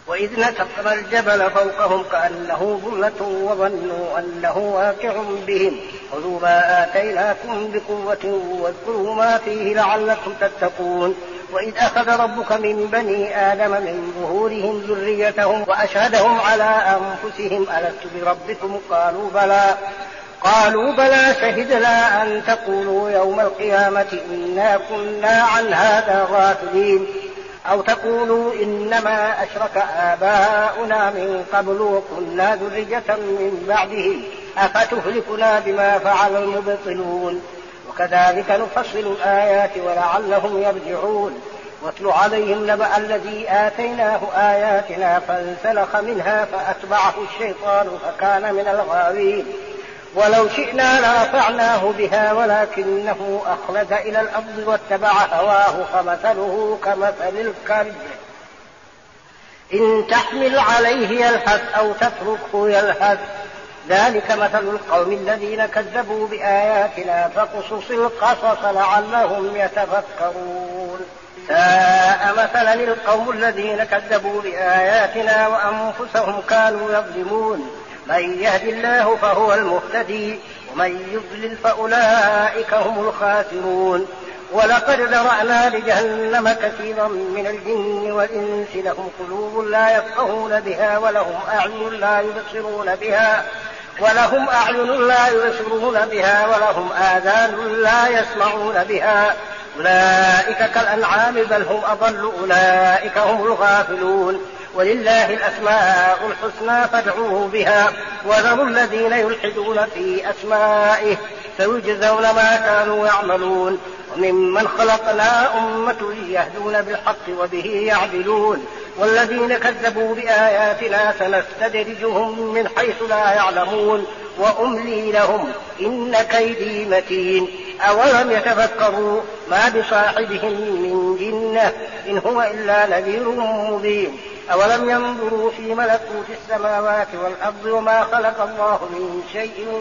وإذ نتقنا الجبل فوقهم كأنه ظلة وظنوا أنه واقع بهم خذوا ما آتيناكم بقوة واذكروا ما فيه لعلكم تتقون. وإذ أخذ ربك من بني آدم من ظهورهم ذريتهم وأشهدهم على أنفسهم ألست بربكم قالوا بلى شهدنا أن تقولوا يوم القيامة إنا كنا عن هذا غافلين أو تقولوا إنما أشرك آباؤنا من قبل وكنا ذرية من بعدهم أفتهلكنا بما فعل المبطلون. وكذلك نفصل الآيات ولعلهم يرجعون. واتل عليهم نبأ الذي آتيناه آياتنا فانسلخ منها فأتبعه الشيطان فكان من الغاوين. ولو شئنا لرفعناه بها ولكنه أخلد إلى الأرض واتبع هواه فمثله كمثل الكلب إن تحمل عليه يلهث أو تتركه يلهث ذلك مثل القوم الذين كذبوا بآياتنا فقصص القصص لعلهم يتفكرون. ساء مثلا القوم الذين كذبوا بآياتنا وأنفسهم كانوا يظلمون. من يهد الله فهو المهتدي ومن يضلل فأولئك هم الخاسرون. ولقد ذرأنا لجهنم كثيرا من الجن والإنس لهم قلوب لا يفقهون بها ولهم أعين لا يبصرون بها ولهم آذان لا يسمعون بها أولئك كالأنعام بل هم أضل أولئك هم الغافلون. ولله الأسماء الحسنى فادعوه بها وذروا الذين يلحدون في أسمائه سيجزون ما كانوا يعملون. وممن خلقنا أمة يهدون بالحق وبه يعدلون. والذين كذبوا بآياتنا سنستدرجهم من حيث لا يعلمون وأملي لهم إن كيدي متين. أولم يتفكروا ما بصاحبهم من جنة إن هو إلا نذير مبين. أولم ينظروا في ملكوت السماوات والأرض وما خلق الله من شيء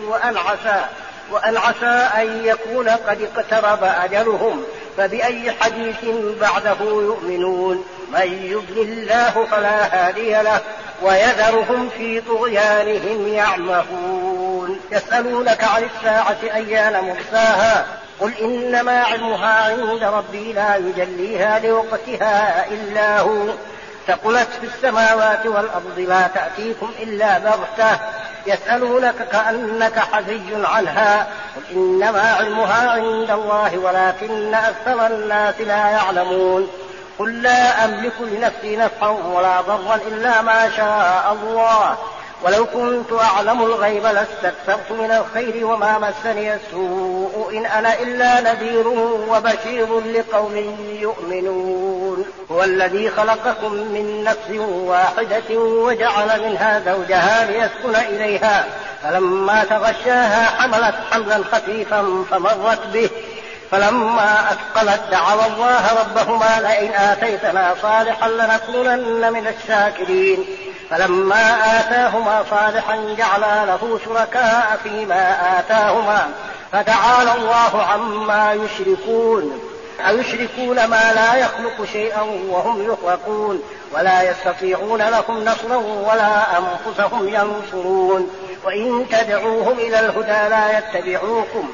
وأن عسى أن يكون قد اقترب أجلهم فبأي حديث بعده يؤمنون. من يضلل الله فلا هادي له ويذرهم في طغيانهم يعمهون. يسألونك عن الساعة أيان مرساها قل إنما علمها عند ربي لا يجليها لوقتها إلا هو ثقلت في السماوات والأرض لا تأتيكم إلا بغتة يسألونك كأنك حزي عنها قل إنما علمها عند الله ولكن أكثر الناس لا يعلمون. قل لا أملك لنفسي نفعا ولا ضرا إلا ما شاء الله ولو كنت أعلم الغيب لاستكثرت من الخير وما مسني السوء إن أنا إلا نذير وبشير لقوم يؤمنون. هو الذي خلقكم من نفس واحدة وجعل منها زوجها ليسكن إليها فلما تغشاها حملت حملا خفيفا فمرت به فلما أثقلت دعوا الله ربهما لئن آتيتنا صالحا لنكونن من الشاكرين. فلما آتاهما صالحا جعلا له شركاء فيما آتاهما فتعالى الله عما يشركون. أيشركون ما لا يخلق شيئا وهم يخلقون ولا يستطيعون لهم نصرا ولا أنفسهم ينصرون. وإن تدعوهم إلى الهدى لا يتبعوكم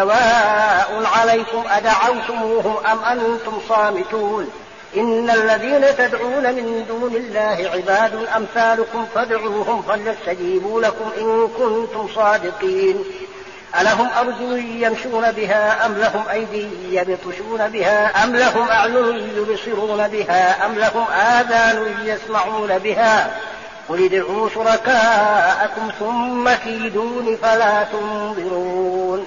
سواء عليكم أدعوتموهم أم أنتم صامتون. إن الذين تدعون من دون الله عباد أمثالكم فادعوهم فليستجيبوا لكم إن كنتم صادقين. ألهم أرجل يمشون بها أم لهم أيدي يبطشون بها أم لهم أعين يبصرون بها أم لهم آذان يسمعون بها قل ادعوا شركاءكم ثم كيدون فلا تنظرون.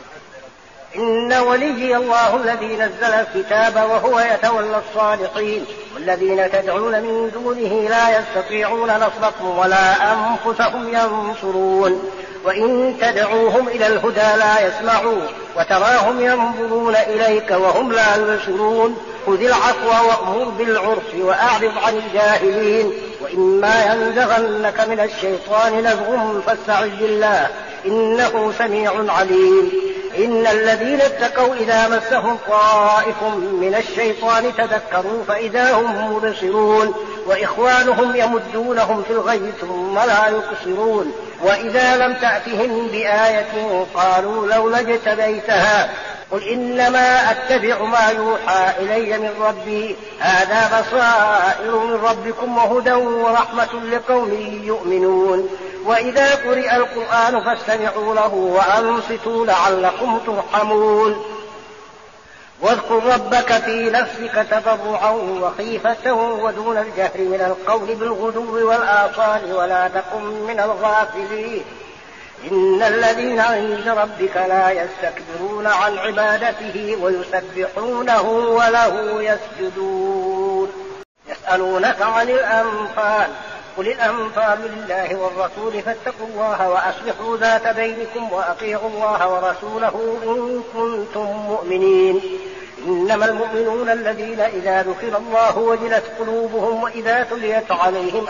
إن ولي الله الذي نزل الكتاب وهو يتولى الصالحين والذين تدعون من دونه لا يستطيعون نصركم ولا أنفسهم ينصرون. وإن تدعوهم إلى الهدى لا يسمعوا وتراهم ينظرون إليك وهم لا يبصرون. خذ العفو وأمر بالعرف وأعرض عن الجاهلين. وإما ينزغنك من الشيطان نزغ فاستعذ بالله إنه سميع عليم. إن الذين اتقوا إذا مسهم طائف من الشيطان تذكروا فإذا هم مبصرون وإخوانهم يمدونهم في الغي ثم لا يقصرون وإذا لم تأتهم بآية قالوا لولا اجتبيتها قل إنما أتبع ما يوحى إلي من ربي هذا بصائر من ربكم وهدى ورحمة لقوم يؤمنون وإذا قرئ القرآن فاستمعوا له وأنصتوا لعلكم ترحمون واذكر ربك في نفسك تضرعا وخيفة ودون الجهر من القول بالغدو والآصال ولا تكن من الغافلين إن الذين عند ربك لا يستكبرون عن عبادته ويسبحونه وله يسجدون يسألونك عن الأنفال قل الأنفال لله والرسول فاتقوا الله وأصلحوا ذات بينكم وأطيعوا الله ورسوله إن كنتم مؤمنين إنما المؤمنون الذين إذا ذكر الله وجلت قلوبهم وإذا تليت عليهم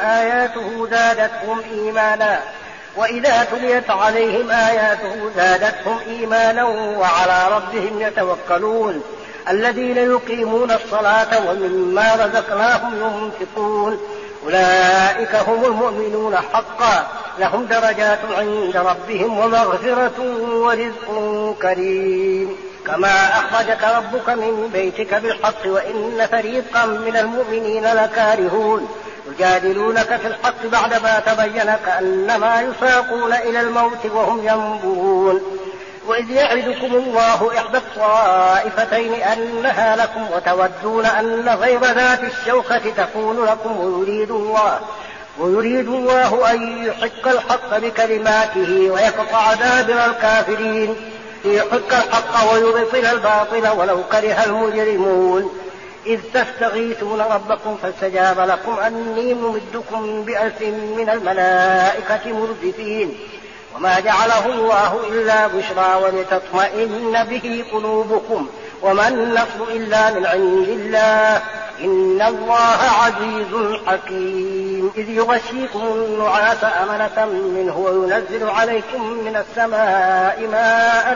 آياته زادتهم إيمانا وعلى ربهم يتوكلون الذين يقيمون الصلاة ومما رزقناهم ينفقون أولئك هم المؤمنون حقا لهم درجات عند ربهم ومغفرة ورزق كريم كما أخرجك ربك من بيتك بالحق وإن فريقا من المؤمنين لكارهون يجادلونك في الحق بعدما تبين كأنما يساقون إلى الموت وهم ينظرون وإذ يعدكم الله إحدى الطائفتين أنها لكم وتودون أن غير ذات الشوكة تكون لكم ويريد الله أن يحق الحق بكلماته ويقطع دابر الكافرين ليحق الحق ويبطل الباطل ولو كره المجرمون إذ تستغيثون ربكم فاستجاب لكم أني ممدكم بألف من الملائكة مردفين وما جعله الله إلا بشرى ولتطمئن به قلوبكم وما النصر إلا من عند الله إن الله عزيز حكيم إذ يغشيكم النعاس أمنة منه وينزل عليكم من السماء ماء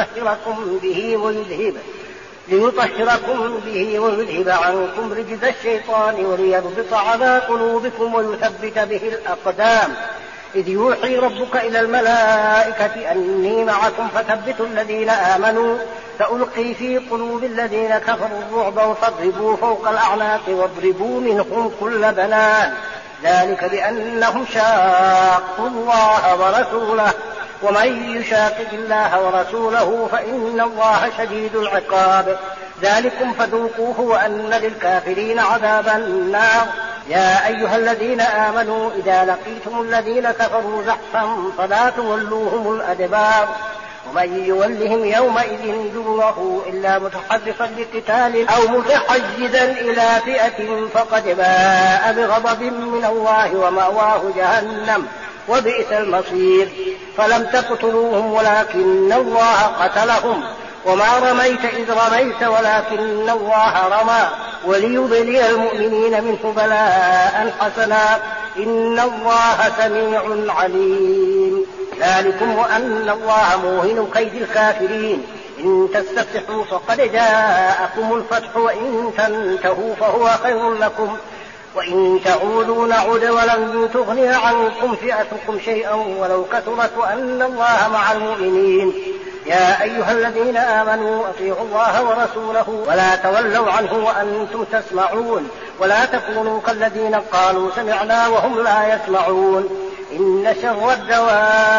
ليطهركم به ويذهب عنكم رجز الشيطان وليربط على قلوبكم ويثبت به الأقدام إذ يوحي ربك إلى الملائكة أني معكم فثبتوا الذين آمنوا سألقي في قلوب الذين كفروا الرعب فاضربوا فوق الأعناق واضربوا منهم كل بنان ذلك بأنهم شاقوا الله ورسوله ومن يشاقق الله ورسوله فإن الله شديد العقاب ذلكم فذوقوه وأن للكافرين عذاب النار يا أيها الذين آمنوا إذا لقيتم الذين كفروا زحفا فلا تولوهم الأدبار ومن يولهم يومئذ دبره إلا متحرفا لقتال أو متحيزا إلى فئة فقد باء بغضب من الله ومأواه جهنم وبئس المصير فلم تقتلوهم ولكن الله قتلهم وما رميت إذ رميت ولكن الله رمى وليبلي المؤمنين منه بلاء حسنا إن الله سميع عليم ذلكم وأن الله موهن كيد الكافرين إن تستفتحوا فقد جاءكم الفتح وإن تنتهوا فهو خير لكم وإن تعودوا نعد ولن تغني عنكم فئتكم شيئا ولو كثرت وأن الله مع المؤمنين يا أيها الذين آمنوا أطيعوا الله ورسوله ولا تولوا عنه وأنتم تسمعون ولا تكونوا كالذين قالوا سمعنا وهم لا يسمعون إن شر الدواب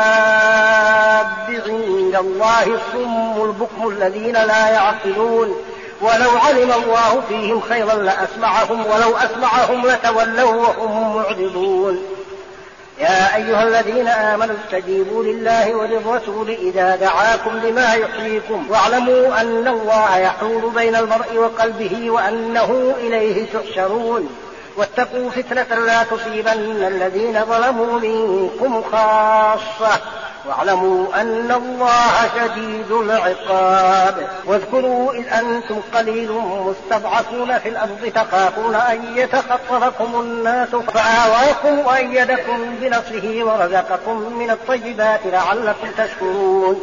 عند الله الصم البكم الذين لا يعقلون ولو علم الله فيهم خيرا لأسمعهم ولو أسمعهم لتولوا وهم معرضون يا أيها الذين آمنوا استجيبوا لله وللرسول إذا دعاكم لما يحييكم واعلموا أن الله يحول بين المرء وقلبه وأنه إليه تحشرون واتقوا فتنة لا تصيبن الذين ظلموا منكم خاصة واعلموا أن الله شديد العقاب واذكروا إذ أنتم قليل مستضعفون في الأرض تخافون أن يتخطفكم الناس فآواكم وأيدكم بنصره ورزقكم من الطيبات لعلكم تشكرون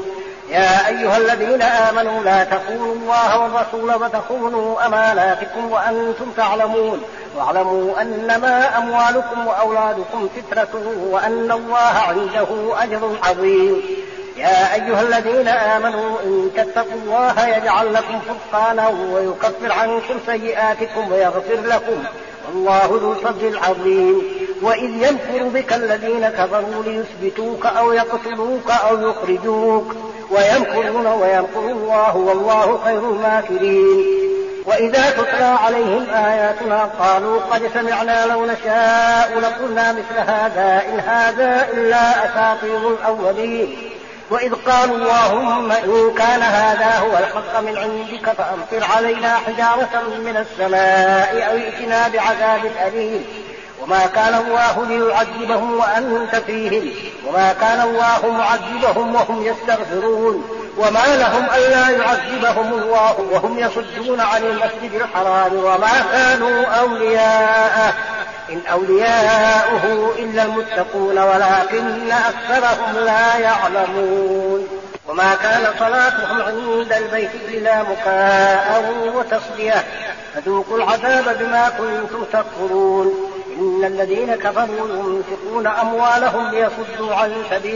يا أيها الذين آمنوا لا تخونوا الله والرسول وتخونوا أماناتكم وأنتم تعلمون واعلموا أنما أموالكم وأولادكم فتنة وأن الله عنده أجر عظيم. يا أيها الذين آمنوا إن تتقوا الله يجعل لكم فرقانا ويكفر عنكم سيئاتكم ويغفر لكم والله ذو الفضل العظيم. وإذ يمكر بك الذين كفروا ليثبتوك أو يقتلوك أو يخرجوك ويمكرون ويمكر الله والله خير الماكرين. وإذا تتلى عليهم آياتنا قالوا قد سمعنا لو نشاء لقلنا مثل هذا إن هذا إلا أساطير الأولين. وإذ قالوا اللهم إن كان هذا هو الحق من عندك فأمطر علينا حجارة من السماء أو ائتنا بعذاب أليم. وما كان الله ليعذبهم وأنت فيهم وما كان الله معذبهم وهم يستغفرون. وما لهم ألا يعذبهم الله وهم يصدون عن المسجد الحرام وما كانوا أولياءه إن أولياؤه إلا المتقون ولكن أكثرهم لا يعلمون. وما كان صلاتهم عند البيت إلا مكاء وتصدية فذوقوا العذاب بما كنتم تكفرون. إن الذين كفروا ينفقون أموالهم ليصدوا عن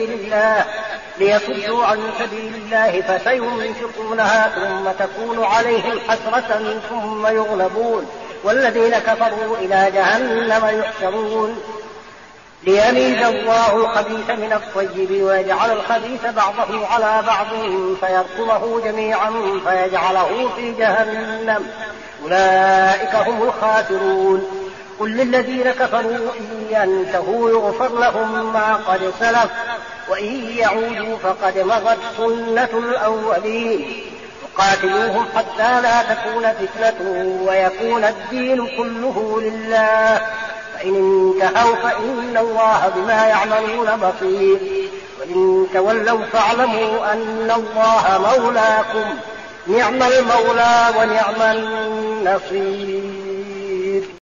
سبيل الله فسينفقونها ثم تكون عليهم حسرة ثم يغلبون والذين كفروا إلى جهنم يحشرون ليميز الله الخبيث من الطيب ويجعل الخبيث بعضه على بعض فيركمه جميعا فيجعله في جهنم أولئك هم الخاسرون. قل للذين كفروا إن ينتهوا يغفر لهم ما قد سلف وإن يعودوا فقد مضت سنة الأولين. وقاتلوهم حتى لا تكون فتنة ويكون الدين كله لله فإن انتهوا فإن الله بما يعملون بصير. وإن تولوا فاعلموا أن الله مولاكم نعم المولى ونعم النصير.